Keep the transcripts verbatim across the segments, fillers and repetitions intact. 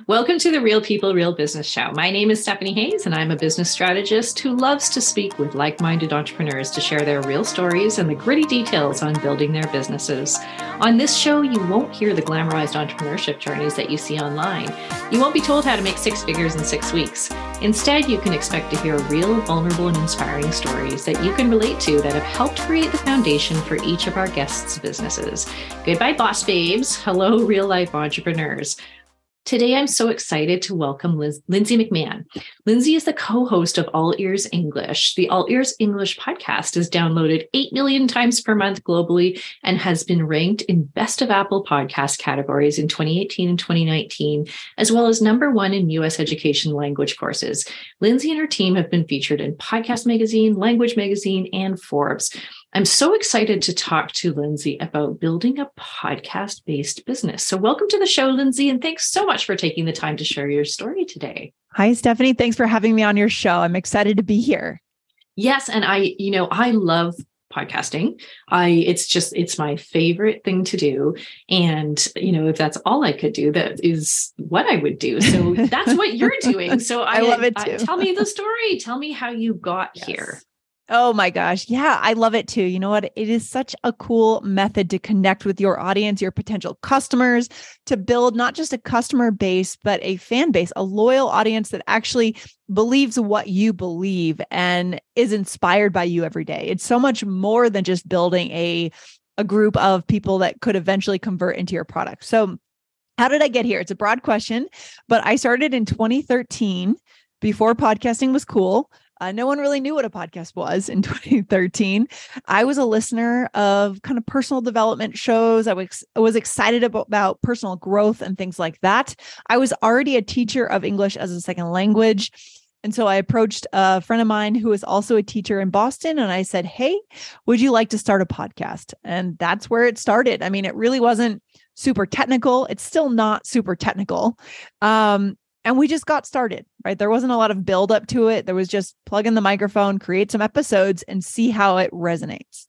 Welcome to the Real People, Real Business Show. My name is Stephanie Hayes, and I'm a business strategist who loves to speak with like-minded entrepreneurs to share their real stories and the gritty details on building their businesses. On this show, you won't hear the glamorized entrepreneurship journeys that you see online. You won't be told how to make six figures in six weeks. Instead, you can expect to hear real, vulnerable, and inspiring stories that you can relate to that have helped create the foundation for each of our guests' businesses. Goodbye, boss babes. Hello, real-life entrepreneurs. Today, I'm so excited to welcome Liz- Lindsay McMahon. Lindsay is the co-host of All Ears English. The All Ears English podcast is downloaded eight million times per month globally and has been ranked in Best of Apple podcast categories in twenty eighteen and twenty nineteen, as well as number one in U S education language courses. Lindsay and her team have been featured in Podcast Magazine, Language Magazine, and Forbes. I'm so excited to talk to Lindsay about building a podcast-based business. So welcome to the show, Lindsay, and thanks so much for taking the time to share your story today. Hi, Stephanie. Thanks for having me on your show. I'm excited to be here. Yes, and I, you know, I love podcasting. I, it's just, it's my favorite thing to do. And, you know, if that's all I could do, that is what I would do. So that's what you're doing. So I, I love it too. I, tell me the story. Tell me how you got Yes. here. Oh my gosh. Yeah, I love it too. You know what? It is such a cool method to connect with your audience, your potential customers, to build not just a customer base, but a fan base, a loyal audience that actually believes what you believe and is inspired by you every day. It's so much more than just building a, a group of people that could eventually convert into your product. So how did I get here? It's a broad question, but I started in twenty thirteen before podcasting was cool. Uh, no one really knew what a podcast was in twenty thirteen. I was a listener of kind of personal development shows. I was, I was excited about, about personal growth and things like that. I was already a teacher of English as a second language. And so I approached a friend of mine who is also a teacher in Boston. And I said, hey, would you like to start a podcast? And that's where it started. I mean, it really wasn't super technical. It's still not super technical. Um, And we just got started, right? There wasn't a lot of build up to it. There was just plug in the microphone, create some episodes, and see how it resonates.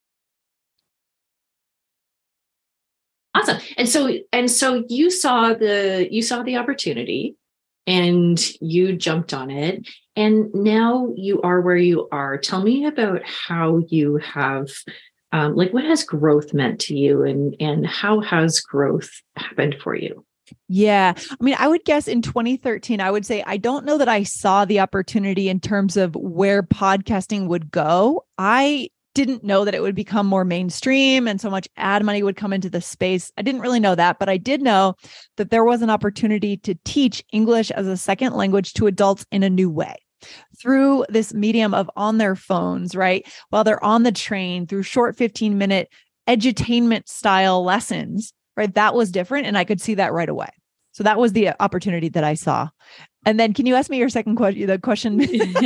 Awesome. And so, and so you saw the, you saw the opportunity and you jumped on it. And now you are where you are. Tell me about how you have, um, like what has growth meant to you, and, and how has growth happened for you? Yeah. I mean, I would guess in twenty thirteen, I would say, I don't know that I saw the opportunity in terms of where podcasting would go. I didn't know that it would become more mainstream and so much ad money would come into the space. I didn't really know that, but I did know that there was an opportunity to teach English as a second language to adults in a new way through this medium of on their phones, right? While they're on the train, through short fifteen minute edutainment style lessons. Right. That was different. And I could see that right away. So that was the opportunity that I saw. And then can you ask me your second question, the question?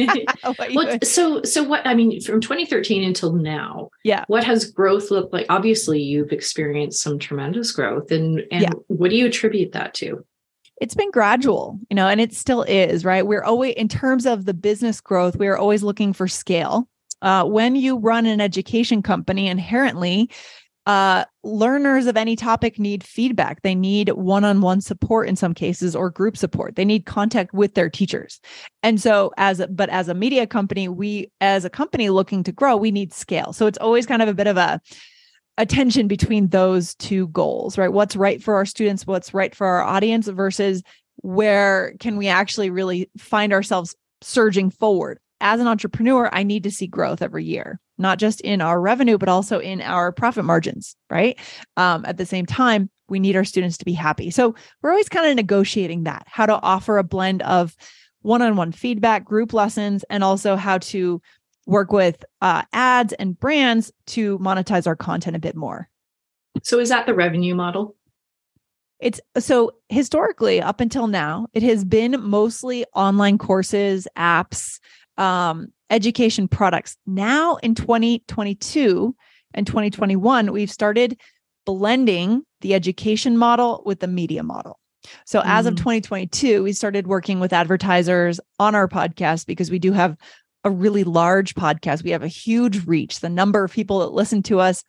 well, so, so what, I mean, from twenty thirteen until now, yeah. What has growth looked like? Obviously you've experienced some tremendous growth, and, and yeah. What do you attribute that to? It's been gradual, you know, and it still is, right? We're always, in terms of the business growth, we're always looking for scale. Uh, when you run an education company, inherently, Uh, learners of any topic need feedback. They need one-on-one support in some cases, or group support. They need contact with their teachers. And so as, a, but as a media company, we, as a company looking to grow, we need scale. So it's always kind of a bit of a, a tension between those two goals, right? What's right for our students, what's right for our audience versus where can we actually really find ourselves surging forward. As an entrepreneur, I need to see growth every year, not just in our revenue, but also in our profit margins, right? Um, at the same time, we need our students to be happy. So we're always kind of negotiating that, how to offer a blend of one-on-one feedback, group lessons, and also how to work with uh, ads and brands to monetize our content a bit more. So is that the revenue model? It's so historically, up until now, it has been mostly online courses, apps, um, education products. Now in twenty twenty-two and twenty twenty-one, we've started blending the education model with the media model. So as of twenty twenty-two, we started working with advertisers on our podcast because we do have a really large podcast. We have a huge reach. The number of people that listen to us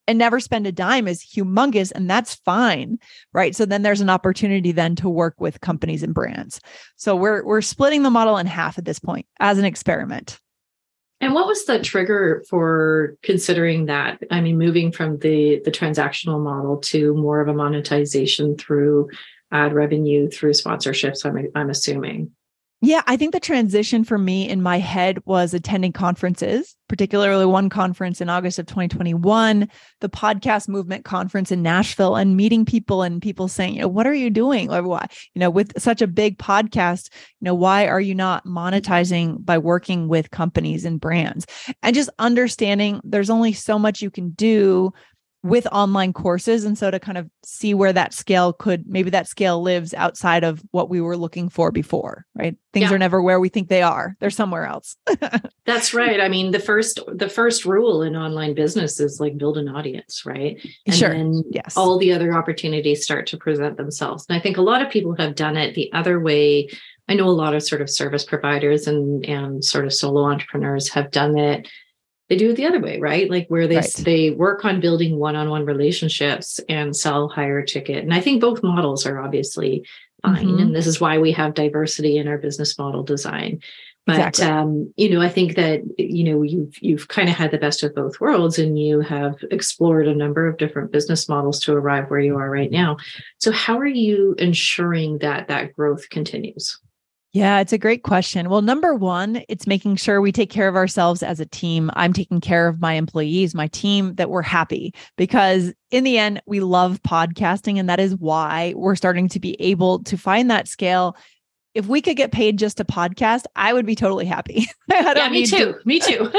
and never spend a dime is humongous, and that's fine, right? So then there's an opportunity then to work with companies and brands. So we're we're splitting the model in half at this point as an experiment. And what was the trigger for considering that? I mean, moving from the the transactional model to more of a monetization through ad revenue through sponsorships, I'm I'm assuming. Yeah, I think the transition for me in my head was attending conferences, particularly one conference in August of twenty twenty-one, the Podcast Movement Conference in Nashville, and meeting people and people saying, you know, what are you doing? Or why, you know, with such a big podcast, you know, why are you not monetizing by working with companies and brands? And just understanding there's only so much you can do with online courses. And so to kind of see where that scale could, maybe that scale lives outside of what we were looking for before, right? Things yeah. are never where we think they are. They're somewhere else. That's right. I mean, the first, the first rule in online business is like build an audience, right? And sure. then yes. all the other opportunities start to present themselves. And I think a lot of people have done it the other way. I know a lot of sort of service providers and, and sort of solo entrepreneurs have done it. They do it the other way, right? Like where they, right. they work on building one-on-one relationships and sell higher ticket. And I think both models are obviously fine. Mm-hmm. And this is why we have diversity in our business model design. But, exactly. um, you know, I think that, you know, you've, you've kind of had the best of both worlds and you have explored a number of different business models to arrive where you are right now. So how are you ensuring that that growth continues? Yeah, it's a great question. Well, number one, it's making sure we take care of ourselves as a team. I'm taking care of my employees, my team, that we're happy, because in the end, we love podcasting. And that is why we're starting to be able to find that scale. If we could get paid just to podcast, I would be totally happy. I don't yeah, me too. To, me too.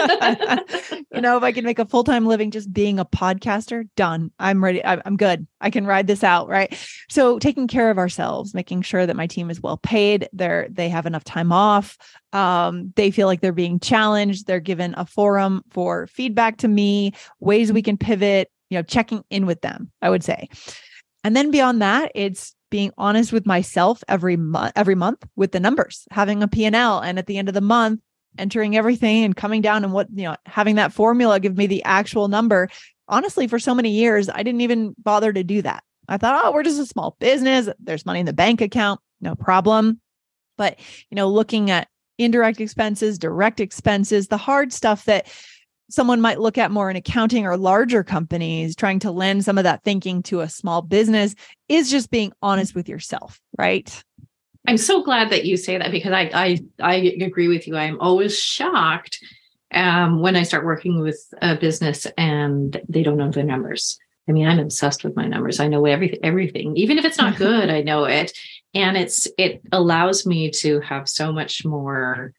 You know, if I can make a full-time living just being a podcaster, done. I'm ready. I'm good. I can ride this out, right? So taking care of ourselves, making sure that my team is well paid, they're, they have enough time off. Um, they feel like they're being challenged. They're given a forum for feedback to me, ways we can pivot, you know, checking in with them, I would say. And then beyond that, it's being honest with myself every month, every month with the numbers, having a P and L, and at the end of the month, entering everything and coming down and what, you know, having that formula give me the actual number. Honestly, for so many years, I didn't even bother to do that. I thought, oh, we're just a small business. There's money in the bank account, no problem. But, you know, looking at indirect expenses, direct expenses, the hard stuff that someone might look at more in accounting or larger companies, trying to lend some of that thinking to a small business, is just being honest with yourself, right? I'm so glad that you say that, because I I, I agree with you. I'm always shocked um, when I start working with a business and they don't know their numbers. I mean, I'm obsessed with my numbers. I know everything, everything, even if it's not good, I know it. And it's it allows me to have so much more,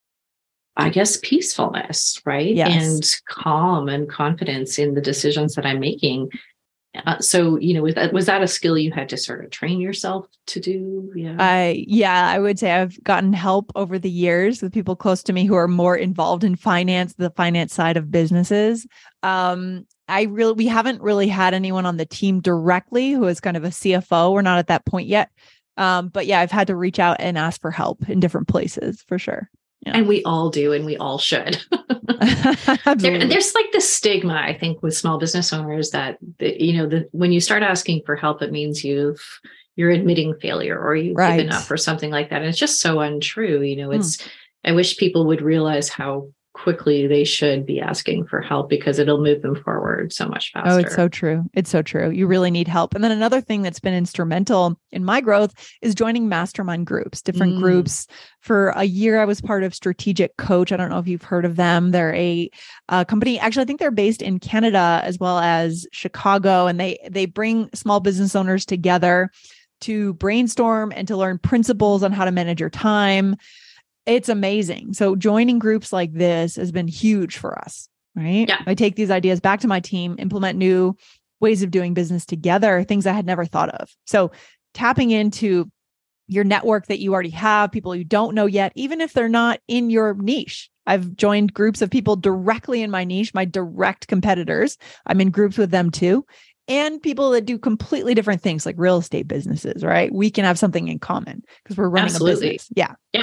I guess, peacefulness, right? Yes. And calm and confidence in the decisions that I'm making. Uh, so, you know, was that, was that a skill you had to sort of train yourself to do? Yeah. I, yeah, I would say I've gotten help over the years with people close to me who are more involved in finance, the finance side of businesses. Um, I really, we haven't really had anyone on the team directly who is kind of a C F O. We're not at that point yet. Um, but yeah, I've had to reach out and ask for help in different places for sure. Yeah. And we all do, and we all should. there, there's like this stigma, I think, with small business owners that, the, you know, the, when you start asking for help, it means you've, you're admitting failure or you've right. given up or something like that. And it's just so untrue. You know, it's, mm. I wish people would realize how quickly they should be asking for help, because it'll move them forward so much faster. Oh, it's so true. It's so true. You really need help. And then another thing that's been instrumental in my growth is joining mastermind groups, different mm. groups. For a year, I was part of Strategic Coach. I don't know if you've heard of them. They're a, a company. Actually, I think they're based in Canada as well as Chicago, and they they bring small business owners together to brainstorm and to learn principles on how to manage your time. It's amazing. So joining groups like this has been huge for us, right? Yeah. I take these ideas back to my team, implement new ways of doing business together, things I had never thought of. So tapping into your network that you already have, people you don't know yet, even if they're not in your niche. I've joined groups of people directly in my niche, my direct competitors. I'm in groups with them too. And people that do completely different things like real estate businesses, right? We can have something in common because we're running Absolutely. a business. Yeah. Yeah.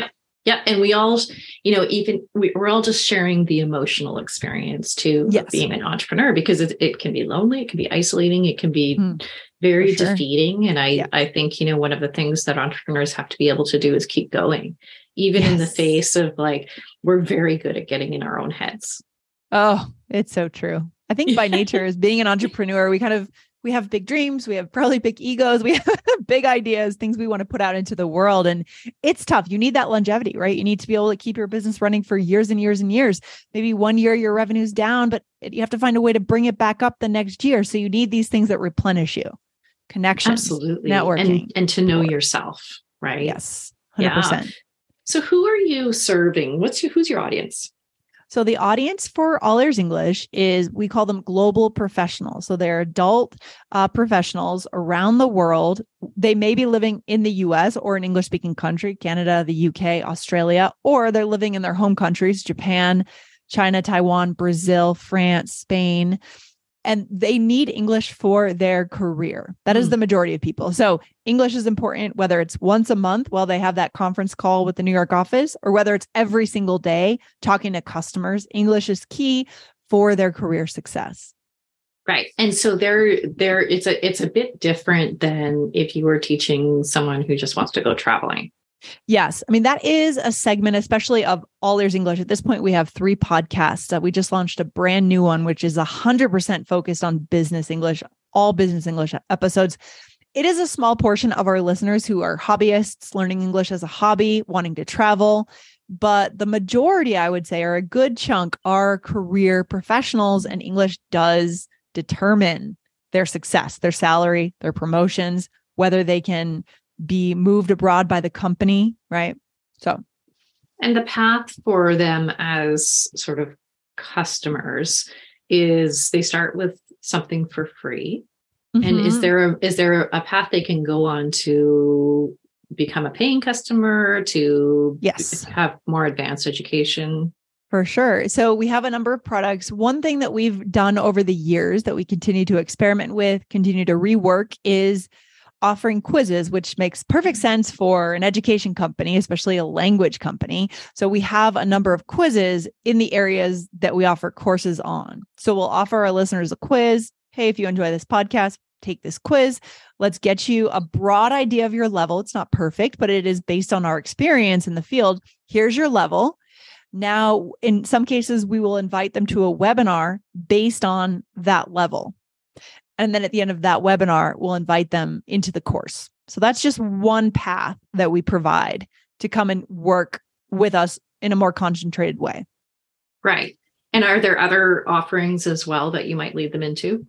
Yeah. And we all, you know, even we, we're all just sharing the emotional experience too, yes. of being an entrepreneur, because it, it can be lonely. It can be isolating. It can be mm, very sure. defeating. And I, yeah. I think, you know, one of the things that entrepreneurs have to be able to do is keep going, even yes. in the face of like, we're very good at getting in our own heads. Oh, it's so true. I think by nature, as being an entrepreneur, we kind of, we have big dreams. We have probably big egos. We have big ideas, things we want to put out into the world. And it's tough. You need that longevity, right? You need to be able to keep your business running for years and years and years. Maybe one year your revenue's down, but you have to find a way to bring it back up the next year. So you need these things that replenish you. Connections, absolutely, networking, and, and to know yourself, right? Yes, one hundred percent. Yeah. So who are you serving? What's your, who's your audience? So the audience for All Ears English is, we call them global professionals. So they're adult uh, professionals around the world. They may be living in the U S or an English-speaking country, Canada, the U K, Australia, or they're living in their home countries, Japan, China, Taiwan, Brazil, France, Spain. And they need English for their career. That is the majority of people. So English is important, whether it's once a month while they have that conference call with the New York office, or whether it's every single day talking to customers. English is key for their career success. Right. And so there, there, it's a, it's a bit different than if you were teaching someone who just wants to go traveling. Yes. I mean, that is a segment, especially of All Ears English. At this point, we have three podcasts. Uh, we just launched a brand new one, which is one hundred percent focused on business English, all business English episodes. It is a small portion of our listeners who are hobbyists, learning English as a hobby, wanting to travel. But the majority, I would say, or a good chunk, are career professionals, and English does determine their success, their salary, their promotions, whether they can be moved abroad by the company, right? So, and the path for them as sort of customers is they start with something for free. Mm-hmm. And is there a, is there a path they can go on to become a paying customer, to yes. have more advanced education? For sure. So we have a number of products. One thing that we've done over the years that we continue to experiment with, continue to rework, is offering quizzes, which makes perfect sense for an education company, especially a language company. So we have a number of quizzes in the areas that we offer courses on. So we'll offer our listeners a quiz. Hey, if you enjoy this podcast, take this quiz. Let's get you a broad idea of your level. It's not perfect, but it is based on our experience in the field. Here's your level. Now, in some cases, we will invite them to a webinar based on that level. And then at the end of that webinar, we'll invite them into the course. So that's just one path that we provide to come and work with us in a more concentrated way. Right. And are there other offerings as well that you might lead them into?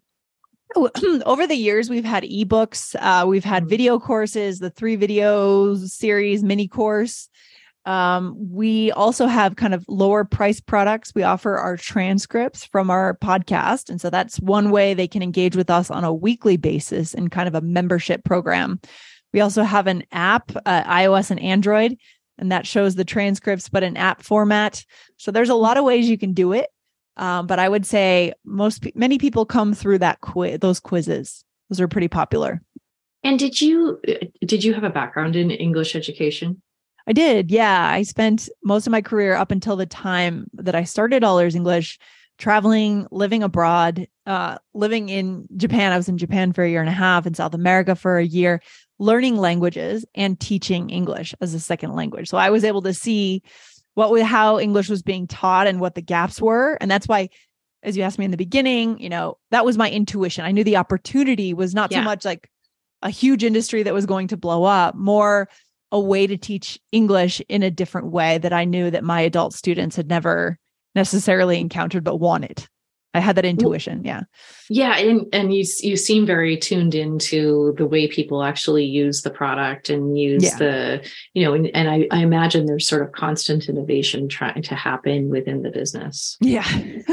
Over the years, we've had ebooks, uh, we've had video courses, the three video series mini course. Um, we also have kind of lower price products. We offer our transcripts from our podcast. And so that's one way they can engage with us on a weekly basis in kind of a membership program. We also have an app, uh, iOS and Android, and that shows the transcripts, but in app format. So there's a lot of ways you can do it. Um, but I would say most, many people come through that quiz, those quizzes. Those are pretty popular. And did you, did you have a background in English education? I did. Yeah. I spent most of my career up until the time that I started All Ears English, traveling, living abroad, uh, living in Japan. I was in Japan for a year and a half, in South America for a year, learning languages and teaching English as a second language. So I was able to see what, how English was being taught and what the gaps were. And that's why, as you asked me in the beginning, you know, that was my intuition. I knew the opportunity was not yeah. so much like a huge industry that was going to blow up, more a way to teach English in a different way that I knew that my adult students had never necessarily encountered, but wanted. I had that intuition. Yeah. Yeah. And, and you, you seem very tuned into the way people actually use the product and use yeah. the, you know, and, and I, I imagine there's sort of constant innovation trying to happen within the business. Yeah.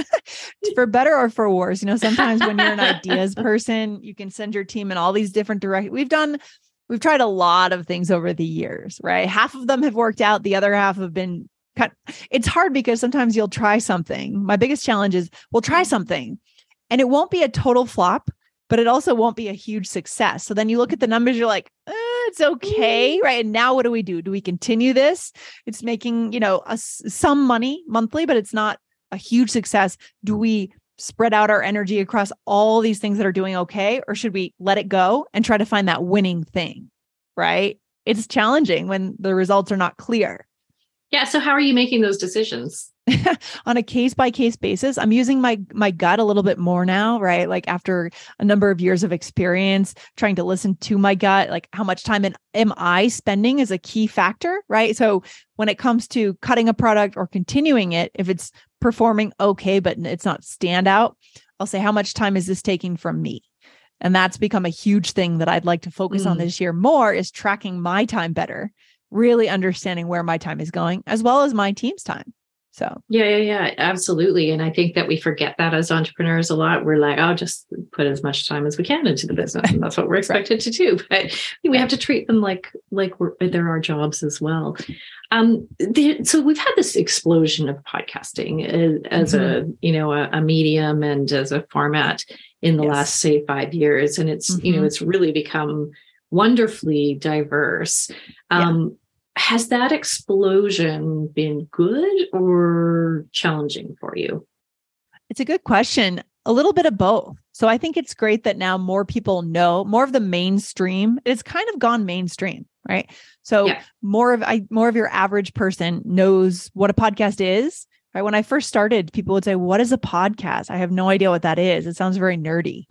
For better or for worse, you know, sometimes when you're an ideas person, you can send your team in all these different directions. We've done We've tried a lot of things over the years, right? Half of them have worked out. The other half have been cut. It's hard because sometimes you'll try something. My biggest challenge is we'll try something and it won't be a total flop, but it also won't be a huge success. So then you look at the numbers, you're like, eh, it's okay. Right. And now what do we do? Do we continue this? It's making, you know, us some money monthly, but it's not a huge success. Do we spread out our energy across all these things that are doing okay? Or should we let it go and try to find that winning thing? Right. It's challenging when the results are not clear. Yeah. So how are you making those decisions? On a case by case basis, I'm using my my gut a little bit more now, right? Like after a number of years of experience, trying to listen to my gut, like how much time am I spending is a key factor, right? So when it comes to cutting a product or continuing it, if it's performing okay, but it's not standout, I'll say, how much time is this taking from me? And that's become a huge thing that I'd like to focus mm. on this year more, is tracking my time better, really understanding where my time is going, as well as my team's time. So, yeah, yeah, yeah, absolutely. And I think that we forget that as entrepreneurs a lot. We're like, oh, just put as much time as we can into the business. And that's what we're expected to do. But we have to treat them like, like we're, they're our jobs as well. Um, the, so we've had this explosion of podcasting as, as mm-hmm. a, you know, a, a medium and as a format in the yes. last, say, five years. And it's, mm-hmm. you know, it's really become wonderfully diverse. Um, yeah. Has that explosion been good or challenging for you? It's a good question. A little bit of both. So I think it's great that now more people know, more of the mainstream. It's kind of gone mainstream, right? So yeah. more of I more of your average person knows what a podcast is. Right? When I first started, people would say, "What is a podcast?" I have no idea what that is. It sounds very nerdy.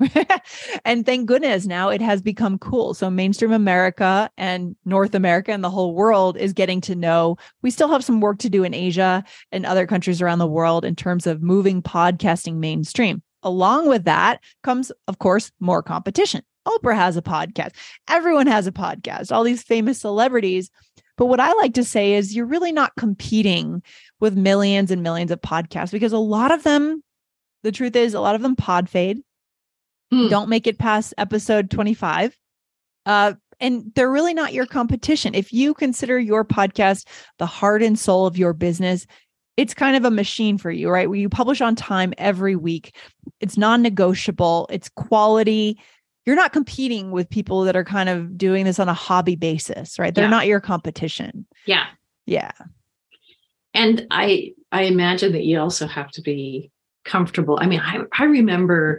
And thank goodness now it has become cool. So mainstream America and North America and the whole world is getting to know. We still have some work to do in Asia and other countries around the world in terms of moving podcasting mainstream. Along with that comes, of course, more competition. Oprah has a podcast. Everyone has a podcast, all these famous celebrities. But what I like to say is you're really not competing with millions and millions of podcasts, because a lot of them, the truth is, a lot of them pod fade, mm. don't make it past episode twenty-five. Uh, and they're really not your competition. If you consider your podcast the heart and soul of your business, it's kind of a machine for you, right? Where you publish on time every week. It's non-negotiable. It's quality. You're not competing with people that are kind of doing this on a hobby basis, right? They're yeah. not your competition. Yeah. Yeah. And I I imagine that you also have to be comfortable. I mean, I, I remember,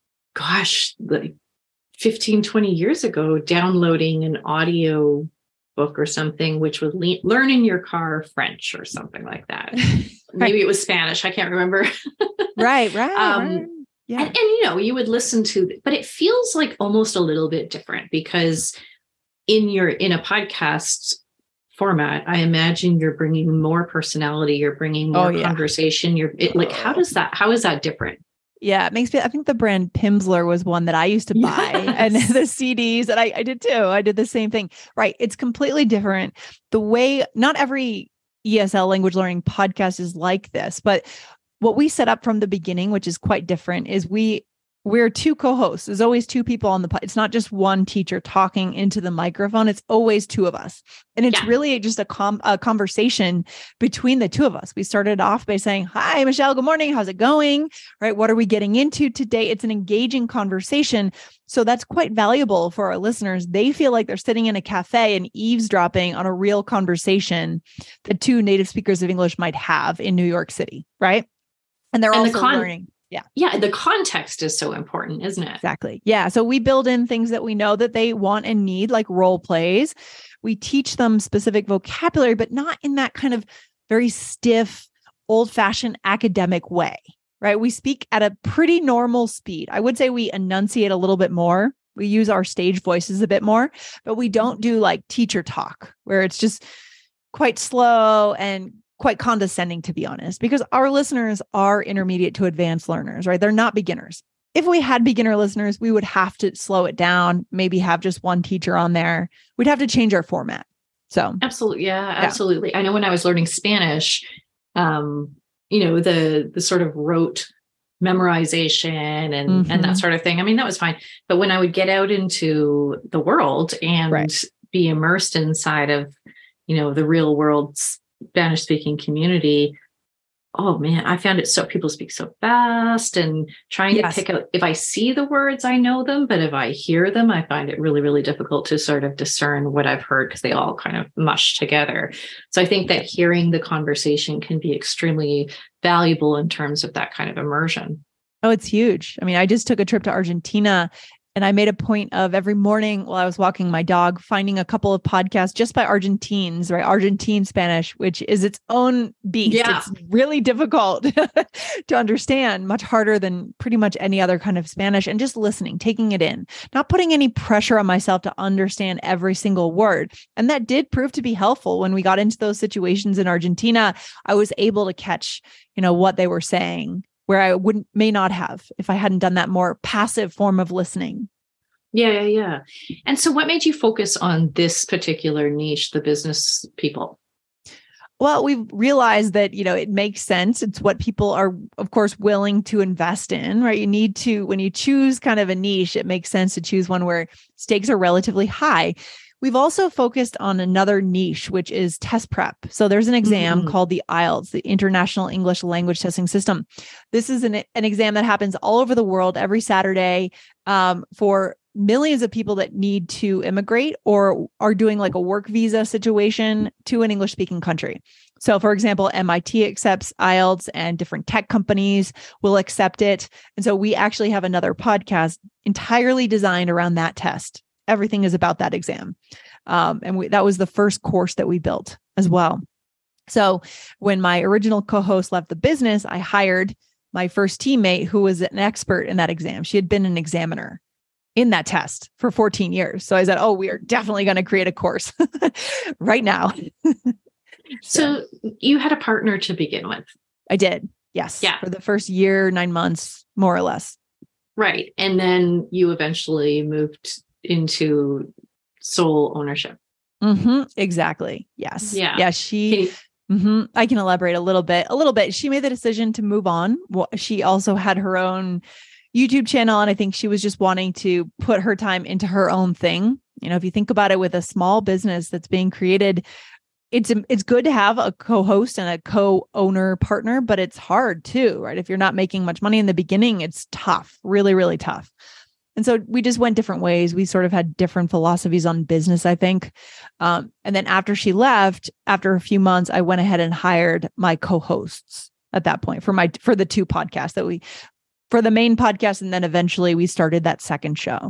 gosh, like fifteen, twenty years ago, downloading an audio book or something, which was le- learn in your car French or something like that. Right. Maybe it was Spanish. I can't remember. Right, right. Um, right. Yeah. And, and, you know, you would listen to, but it feels like almost a little bit different, because in your, in a podcast format, I imagine you're bringing more personality, you're bringing more oh, yeah. conversation. You're it, like, how does that, how is that different? Yeah, it makes me, I think the brand Pimsleur was one that I used to buy yes. and the C Ds, and I, I did too. I did the same thing, right? It's completely different. The way, not every E S L language learning podcast is like this, but what we set up from the beginning, which is quite different, is we we're two co-hosts. There's always two people on the pod. It's not just one teacher talking into the microphone. It's always two of us. And it's yeah. really just a, com- a conversation between the two of us. We started off by saying, "Hi, Michelle, good morning. How's it going?" Right? What are we getting into today? It's an engaging conversation. So that's quite valuable for our listeners. They feel like they're sitting in a cafe and eavesdropping on a real conversation that two native speakers of English might have in New York City, right? And they're and also the con- learning. Yeah. Yeah. The context is so important, isn't it? Exactly. Yeah. So we build in things that we know that they want and need, like role plays. We teach them specific vocabulary, but not in that kind of very stiff, old-fashioned academic way, right? We speak at a pretty normal speed. I would say we enunciate a little bit more. We use our stage voices a bit more, but we don't do like teacher talk where it's just quite slow and quite condescending, to be honest, because our listeners are intermediate to advanced learners, right? They're not beginners. If we had beginner listeners, we would have to slow it down, maybe have just one teacher on there. We'd have to change our format. So absolutely. Yeah, absolutely. Yeah. I know when I was learning Spanish, um, you know, the, the sort of rote memorization and, mm-hmm. and that sort of thing. I mean, that was fine. But when I would get out into the world and right. be immersed inside of, you know, the real world's Spanish speaking community, oh man, I found it so people speak so fast and trying Yes. to pick out, if I see the words, I know them, but if I hear them, I find it really, really difficult to sort of discern what I've heard because they all kind of mush together. So I think that hearing the conversation can be extremely valuable in terms of that kind of immersion. Oh, it's huge. I mean, I just took a trip to Argentina and I made a point of every morning while I was walking my dog, finding a couple of podcasts just by Argentines, right? Argentine Spanish, which is its own beast. Yeah. It's really difficult to understand, much harder than pretty much any other kind of Spanish, and just listening, taking it in, not putting any pressure on myself to understand every single word. And that did prove to be helpful when we got into those situations in Argentina. I was able to catch, you know, what they were saying, where I wouldn't, may not have if I hadn't done that more passive form of listening. Yeah, yeah, yeah. And so what made you focus on this particular niche, the business people? Well, we've realized that, you know, it makes sense. It's what people are, of course, willing to invest in, right? You need to, when you choose kind of a niche, it makes sense to choose one where stakes are relatively high. We've also focused on another niche, which is test prep. So there's an exam mm-hmm. called the I E L T S, the International English Language Testing System. This is an, an exam that happens all over the world every Saturday um, for millions of people that need to immigrate or are doing like a work visa situation to an English-speaking country. So for example, M I T accepts I E L T S and different tech companies will accept it. And so we actually have another podcast entirely designed around that test. Everything is about that exam. Um, and we, that was the first course that we built as well. So when my original co-host left the business, I hired my first teammate who was an expert in that exam. She had been an examiner in that test for fourteen years. So I said, oh, we are definitely going to create a course right now. So you had a partner to begin with. I did. Yes. Yeah. For the first year, nine months, more or less. Right. And then you eventually moved into sole ownership. Mm-hmm. Exactly. Yes. Yeah. Yeah. She, mm-hmm, I can elaborate a little bit, a little bit. She made the decision to move on. Well, she also had her own YouTube channel. And I think she was just wanting to put her time into her own thing. You know, if you think about it with a small business that's being created, it's, it's good to have a co-host and a co-owner partner, but it's hard too, right? If you're not making much money in the beginning, it's tough, really, really tough. And so we just went different ways. We sort of had different philosophies on business, I think. Um, and then after she left, after a few months, I went ahead and hired my co-hosts at that point for my, for the two podcasts that we, for the main podcast. And then eventually we started that second show.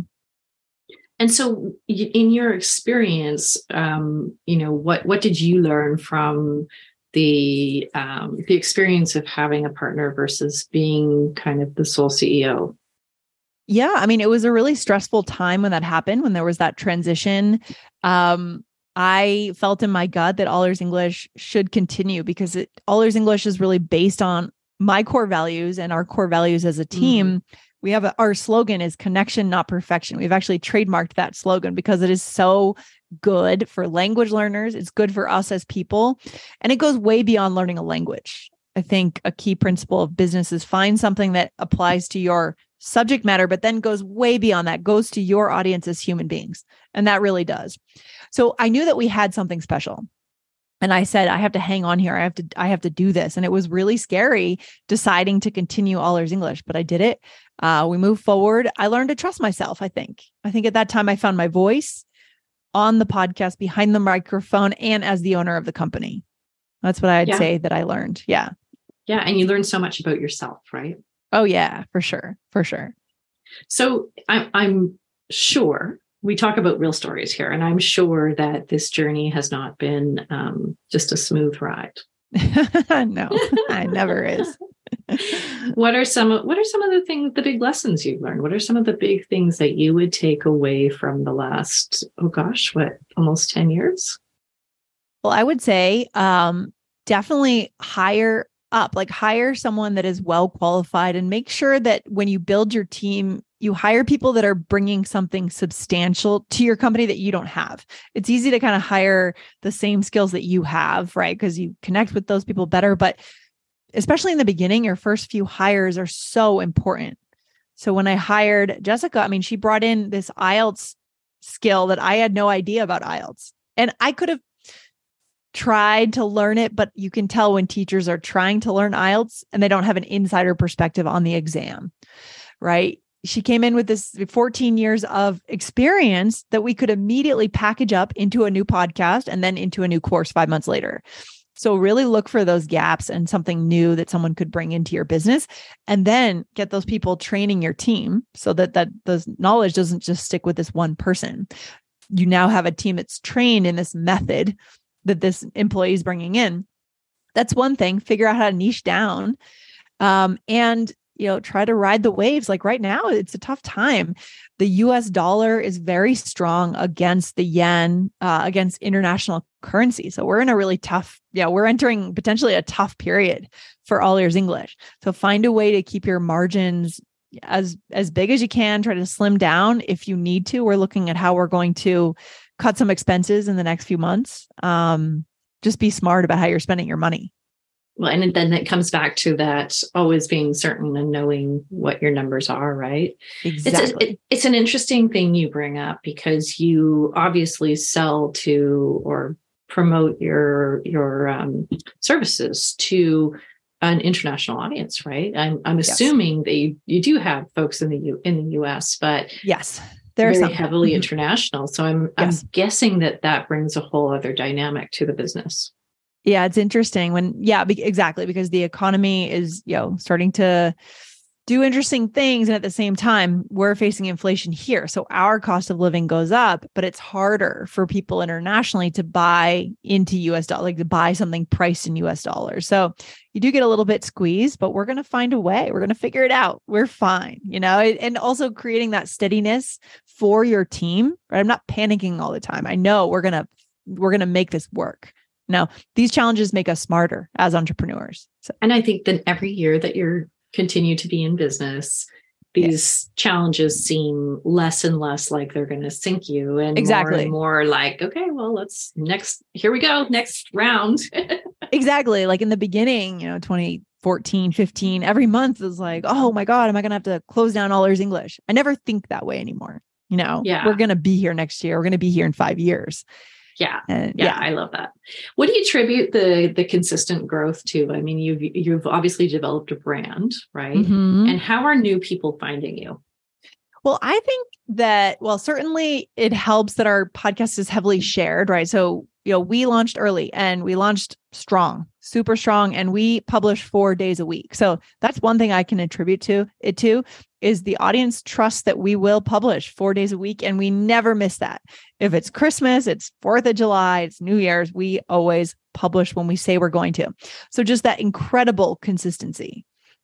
And so in your experience, um, you know, what, what did you learn from the, um, the experience of having a partner versus being kind of the sole C E O? Yeah. I mean, it was a really stressful time when that happened, when there was that transition. Um, I felt in my gut that All Ears English should continue because it, All Ears English is really based on my core values and our core values as a team. Mm-hmm. We have a, our slogan is connection, not perfection. We've actually trademarked that slogan because it is so good for language learners. It's good for us as people. And it goes way beyond learning a language. I think a key principle of business is find something that applies to your subject matter, but then goes way beyond that, goes to your audience as human beings. And that really does. So I knew that we had something special. And I said, I have to hang on here. I have to, I have to do this. And it was really scary deciding to continue All Ears English, but I did it. Uh, we moved forward. I learned to trust myself. I think, I think at that time I found my voice on the podcast, behind the microphone, and as the owner of the company. That's what I'd yeah. say that I learned. Yeah. Yeah. And you learned so much about yourself, right? Oh yeah, for sure. For sure. So I'm, I'm sure we talk about real stories here, and I'm sure that this journey has not been um, just a smooth ride. No, it never is. What are some of, what are some of the things, the big lessons you've learned? What are some of the big things that you would take away from the last, oh gosh, what, almost ten years? Well, I would say um, definitely hire up, like hire someone that is well qualified, and make sure that when you build your team, you hire people that are bringing something substantial to your company that you don't have. It's easy to kind of hire the same skills that you have, right? Because you connect with those people better. But especially in the beginning, your first few hires are so important. So when I hired Jessica, I mean, she brought in this I E L T S skill that I had no idea about I E L T S. And I could have tried to learn it, but you can tell when teachers are trying to learn I E L T S and they don't have an insider perspective on the exam, right? She came in with this fourteen years of experience that we could immediately package up into a new podcast and then into a new course five months later. So really look for those gaps and something new that someone could bring into your business, and then get those people training your team so that that the knowledge doesn't just stick with this one person. You now have a team that's trained in this method that this employee is bringing in. That's one thing. Figure out how to niche down, um, and you know, try to ride the waves. Like right now, it's a tough time. The U S dollar is very strong against the yen, uh, against international currency. So we're in a really tough, yeah, we're entering potentially a tough period for All Ears English. So find a way to keep your margins as, as big as you can. Try to slim down if you need to. We're looking at how we're going to cut some expenses in the next few months. Um, just be smart about how you're spending your money. Well, and then it comes back to that always being certain and knowing what your numbers are, right? Exactly. It's, a, it, it's an interesting thing you bring up because you obviously sell to or promote your your um, services to an international audience, right? I'm I'm assuming yes. that you, you do have folks in the U, in the U S, but yes, they're very some. heavily mm-hmm. international. So I'm yes. I'm guessing that that brings a whole other dynamic to the business. Yeah, it's interesting when, yeah, be, exactly. Because the economy is, you know, starting to do interesting things. And at the same time, we're facing inflation here. So our cost of living goes up, but it's harder for people internationally to buy into U S dollars, like to buy something priced in U S dollars. So you do get a little bit squeezed, but we're going to find a way. We're going to figure it out. We're fine, you know, and also creating that steadiness for your team, right? I'm not panicking all the time. I know we're going to, we're going to make this work. Now, these challenges make us smarter as entrepreneurs. So. And I think that every year that you're continue to be in business, these yeah. challenges seem less and less like they're going to sink you, and exactly. more and more like, okay, well, let's next, here we go, next round. Exactly. Like in the beginning, you know, twenty fourteen, fifteen, every month is like, oh my God, am I going to have to close down All Ears English? I never think that way anymore. You know, yeah. we're going to be here next year. We're going to be here in five years. Yeah. And, yeah. yeah. I love that. What do you attribute the the consistent growth to? I mean, you've you've obviously developed a brand, right? Mm-hmm. And how are new people finding you? Well, I think that, well, certainly it helps that our podcast is heavily shared, right? So, you know, we launched early and we launched strong, super strong, and we publish four days a week. So that's one thing I can attribute to it to is the audience trusts that we will publish four days a week, and we never miss that. If it's Christmas, it's fourth of July, it's New Year's, we always publish when we say we're going to. So just that incredible consistency.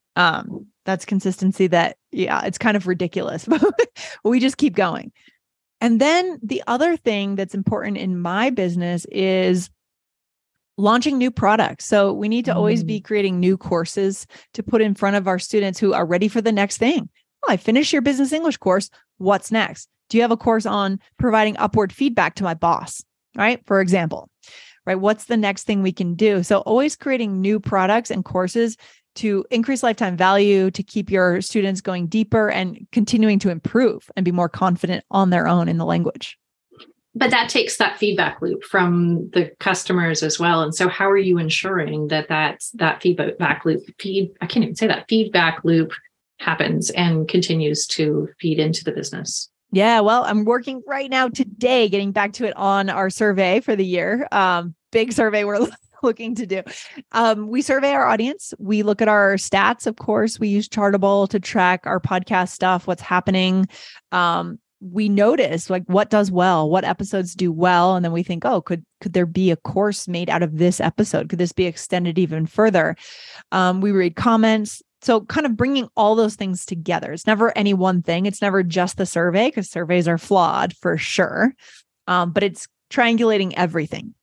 Um, that's consistency that, yeah, it's kind of ridiculous, but we just keep going. And then the other thing that's important in my business is launching new products. So we need to mm. always be creating new courses to put in front of our students who are ready for the next thing. Oh, I finished your business English course. What's next? Do you have a course on providing upward feedback to my boss? Right? For example, right? What's the next thing we can do? So always creating new products and courses to increase lifetime value, to keep your students going deeper and continuing to improve and be more confident on their own in the language. But that takes that feedback loop from the customers as well. And so how are you ensuring that that's, that feedback loop, feed, I can't even say that, feedback loop happens and continues to feed into the business? Yeah, well, I'm working right now today, getting back to it on our survey for the year. Um, big survey we're looking to do. Um, we survey our audience. We look at our stats. Of course, we use Chartable to track our podcast stuff, what's happening. Um, we notice like what does well, what episodes do well. And then we think, oh, could, could there be a course made out of this episode? Could this be extended even further? Um, we read comments. So kind of bringing all those things together. It's never any one thing. It's never just the survey, because surveys are flawed for sure. Um, but it's triangulating everything.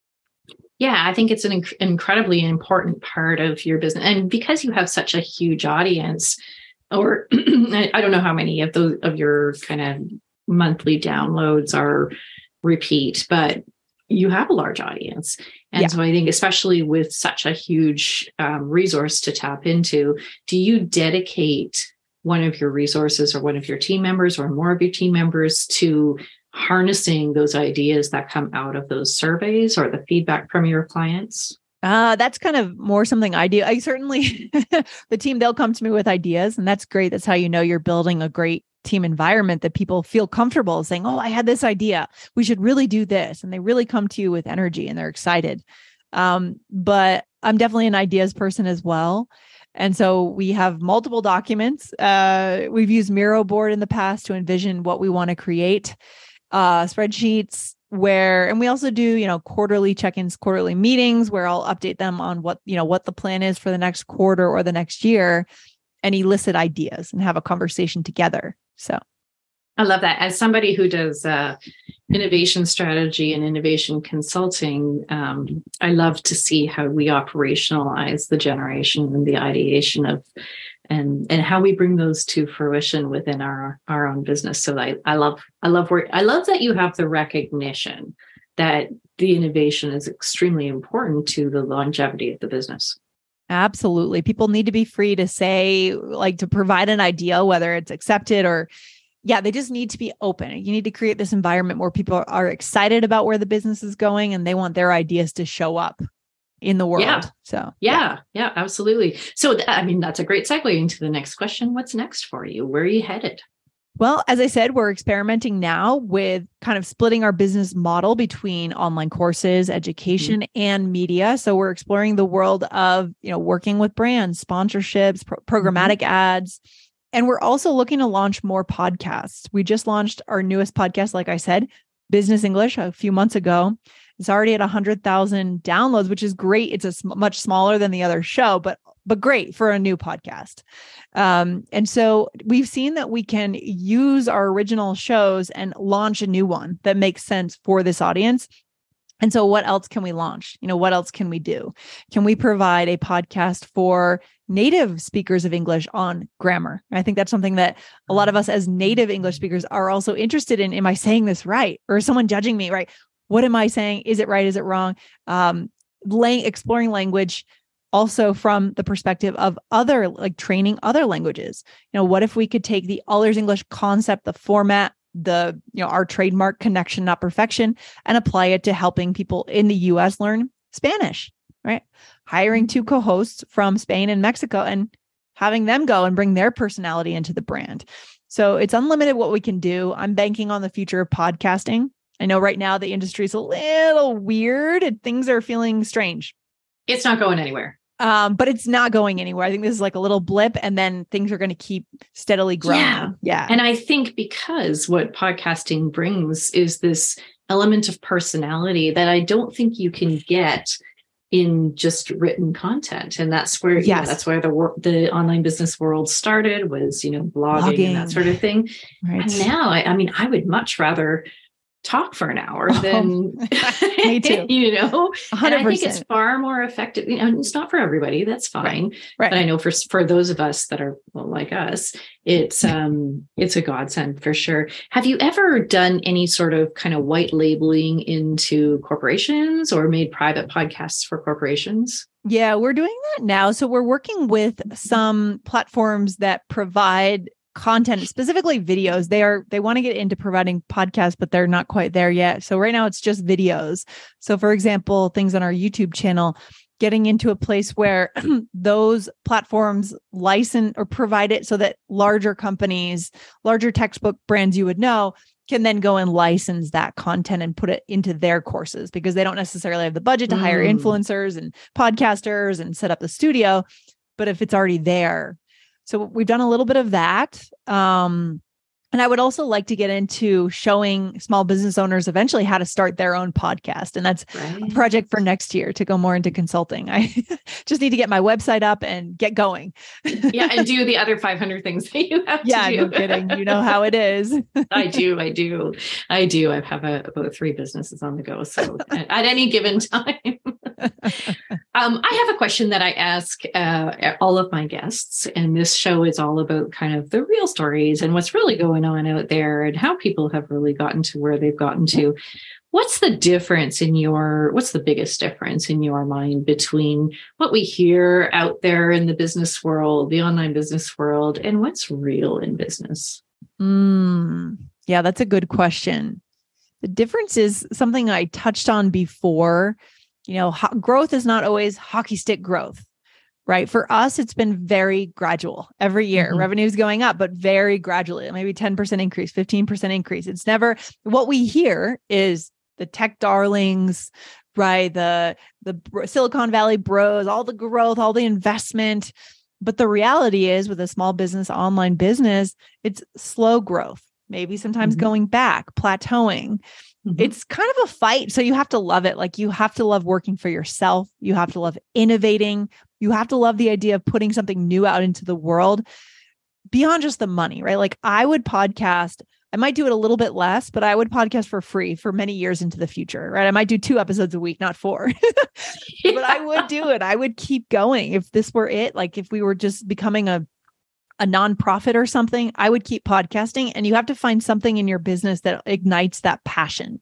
Yeah, I think it's an inc- incredibly important part of your business. And because you have such a huge audience, or I don't know how many of those of your kind of monthly downloads are repeat, but you have a large audience. And yeah. so I think especially with such a huge um, resource to tap into, do you dedicate one of your resources or one of your team members or more of your team members to harnessing those ideas that come out of those surveys or the feedback from your clients? Uh, that's kind of more something I do. I certainly, the team, they'll come to me with ideas, and that's great. That's how you know you're building a great team environment, that people feel comfortable saying, oh, I had this idea. We should really do this. And they really come to you with energy and they're excited. Um, but I'm definitely an ideas person as well. And so we have multiple documents. Uh, we've used Miro board in the past to envision what we want to create, uh, spreadsheets where, and we also do, you know, quarterly check-ins, quarterly meetings where I'll update them on what, you know, what the plan is for the next quarter or the next year, and elicit ideas and have a conversation together. So I love that. As somebody who does uh, innovation strategy and innovation consulting, um, I love to see how we operationalize the generation and the ideation of, and and how we bring those to fruition within our our own business. So I I love I love where I love that you have the recognition that the innovation is extremely important to the longevity of the business. Absolutely. People need to be free to say, like, to provide an idea, whether it's accepted or, yeah, they just need to be open. You need to create this environment where people are excited about where the business is going and they want their ideas to show up in the world. Yeah. So, yeah, yeah, yeah, absolutely. So, I mean, that's a great segue into the next question. What's next for you? Where are you headed? Well, as I said, we're experimenting now with kind of splitting our business model between online courses, education, mm-hmm. and media. So we're exploring the world of, you know, working with brands, sponsorships, pro- programmatic mm-hmm. ads. And we're also looking to launch more podcasts. We just launched our newest podcast, like I said, Business English, a few months ago. It's already at one hundred thousand downloads, which is great. It's a sm- much smaller than the other show, but but great for a new podcast. Um, and so we've seen that we can use our original shows and launch a new one that makes sense for this audience. And so what else can we launch? You know, what else can we do? Can we provide a podcast for native speakers of English on grammar? I think that's something that a lot of us as native English speakers are also interested in. Am I saying this right? Or is someone judging me, right? What am I saying? Is it right? Is it wrong? Um, lang- exploring language also from the perspective of other, like training other languages. You know, what if we could take the All Ears English concept, the format, the, you know, our trademark connection, not perfection, and apply it to helping people in the U S learn Spanish, right? Hiring two co-hosts from Spain and Mexico and having them go and bring their personality into the brand. So it's unlimited what we can do. I'm banking on the future of podcasting. I know right now the industry is a little weird and things are feeling strange. It's not going anywhere. Um, but it's not going anywhere. I think this is like a little blip and then things are going to keep steadily growing. Yeah. yeah. And I think because what podcasting brings is this element of personality that I don't think you can get in just written content. And that's where, yes. yeah, that's where the wor- the online business world started, was, you know, blogging, blogging. and that sort of thing. Right. And now, I, I mean, I would much rather talk for an hour than, oh, me too. you know, one hundred percent. And I think it's far more effective. You know, it's not for everybody. That's fine. Right. Right. But I know for, for those of us that are well, like us, it's, um, it's a godsend for sure. Have you ever done any sort of kind of white labeling into corporations or made private podcasts for corporations? Yeah, we're doing that now. So we're working with some platforms that provide content, specifically videos. They are, they want to get into providing podcasts, but they're not quite there yet. So right now it's just videos. So for example, things on our YouTube channel, getting into a place where those platforms license or provide it so that larger companies, larger textbook brands you would know, can then go and license that content and put it into their courses because they don't necessarily have the budget to mm. hire influencers and podcasters and set up the studio. But if it's already there, so we've done a little bit of that. Um, and I would also like to get into showing small business owners eventually how to start their own podcast. And that's right. a project for next year to go more into consulting. I just need to get my website up and get going. yeah. And do the other five hundred things that you have yeah, to do. Yeah, no kidding. You know how it is. I do. I do. I do. I have a, about three businesses on the go. So at, at any given time. um, I have a question that I ask uh, all of my guests. And this show is all about kind of the real stories and what's really going on out there and how people have really gotten to where they've gotten to. What's the difference in your, what's the biggest difference in your mind between what we hear out there in the business world, the online business world, and what's real in business? Mm, yeah, that's a good question. The difference is something I touched on before. You know, ho- growth is not always hockey stick growth, right? For us, it's been very gradual every year. Mm-hmm. Revenue is going up, but very gradually, maybe ten percent increase, fifteen percent increase. It's never, what we hear is the tech darlings, right? The, the Silicon Valley bros, all the growth, all the investment. But the reality is with a small business, online business, it's slow growth, maybe sometimes mm-hmm. going back, plateauing. Mm-hmm. It's kind of a fight. So you have to love it. Like you have to love working for yourself. You have to love innovating. You have to love the idea of putting something new out into the world beyond just the money, right? Like I would podcast, I might do it a little bit less, but I would podcast for free for many years into the future, right? I might do two episodes a week, not four, yeah. But I would do it. I would keep going. If this were it, like if we were just becoming a, a nonprofit or something, I would keep podcasting, and you have to find something in your business that ignites that passion.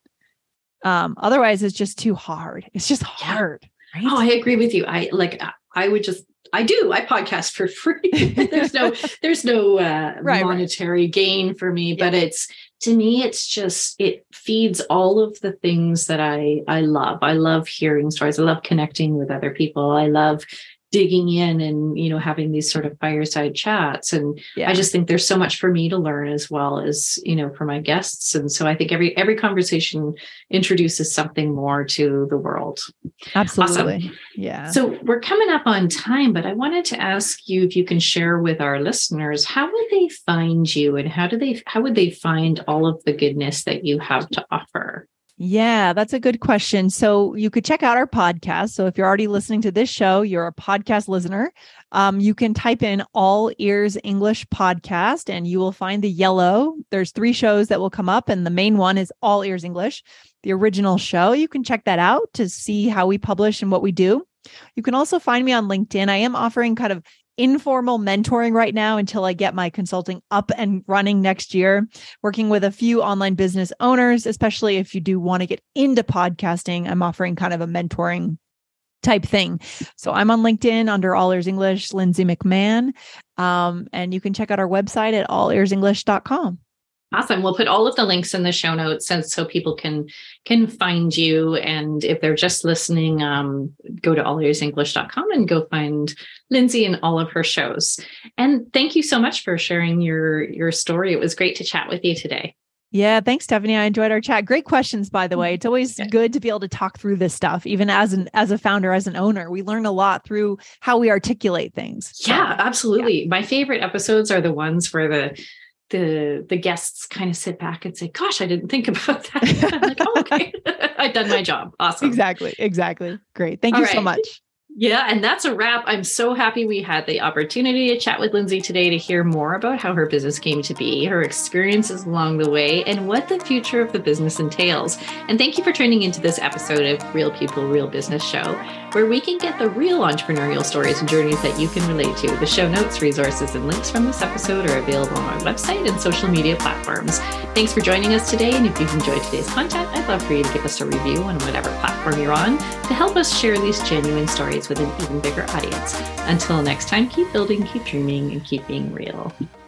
Um, otherwise it's just too hard. It's just hard. Right? Oh, I agree with you. I like, I would just, I do. I podcast for free. there's no, there's no uh, right, monetary right. gain for me, yeah. But it's, to me, it's just, it feeds all of the things that I, I love. I love hearing stories. I love connecting with other people. I love digging in and, you know, having these sort of fireside chats. And yeah. I just think there's so much for me to learn as well as, you know, for my guests. And so I think every, every conversation introduces something more to the world. Absolutely. Awesome. Yeah. So we're coming up on time, but I wanted to ask you if you can share with our listeners, how would they find you and how do they, how would they find all of the goodness that you have to offer? Yeah, that's a good question. So you could check out our podcast. So if you're already listening to this show, you're a podcast listener. Um, you can type in All Ears English Podcast and you will find the yellow. There's three shows that will come up and the main one is All Ears English, the original show. You can check that out to see how we publish and what we do. You can also find me on LinkedIn. I am offering kind of informal mentoring right now until I get my consulting up and running next year, working with a few online business owners, especially if you do want to get into podcasting. I'm offering kind of a mentoring type thing. So I'm on LinkedIn under All Ears English, Lindsay McMahon. Um, and you can check out our website at all ears english dot com. Awesome. We'll put all of the links in the show notes and so people can can find you. And if they're just listening, um, go to all ears english dot com and go find Lindsay and all of her shows. And thank you so much for sharing your, your story. It was great to chat with you today. Yeah, thanks, Stephanie. I enjoyed our chat. Great questions, by the way. It's always yeah. good to be able to talk through this stuff, even as an as a founder, as an owner. We learn a lot through how we articulate things. So, yeah, absolutely. Yeah. My favorite episodes are the ones where the the the guests kind of sit back and say, gosh, I didn't think about that. I'm like, oh, okay, I've done my job. Awesome. Exactly. Exactly. Great. Thank All you right. so much. Yeah. And that's a wrap. I'm so happy we had the opportunity to chat with Lindsay today to hear more about how her business came to be, her experiences along the way, and what the future of the business entails. And thank you for tuning into this episode of Real People, Real Business Show, where we can get the real entrepreneurial stories and journeys that you can relate to. The show notes, resources, and links from this episode are available on our website and social media platforms. Thanks for joining us today. And if you've enjoyed today's content, I'd love for you to give us a review on whatever platform you're on to help us share these genuine stories with an even bigger audience. Until next time, keep building, keep dreaming, and keep being real.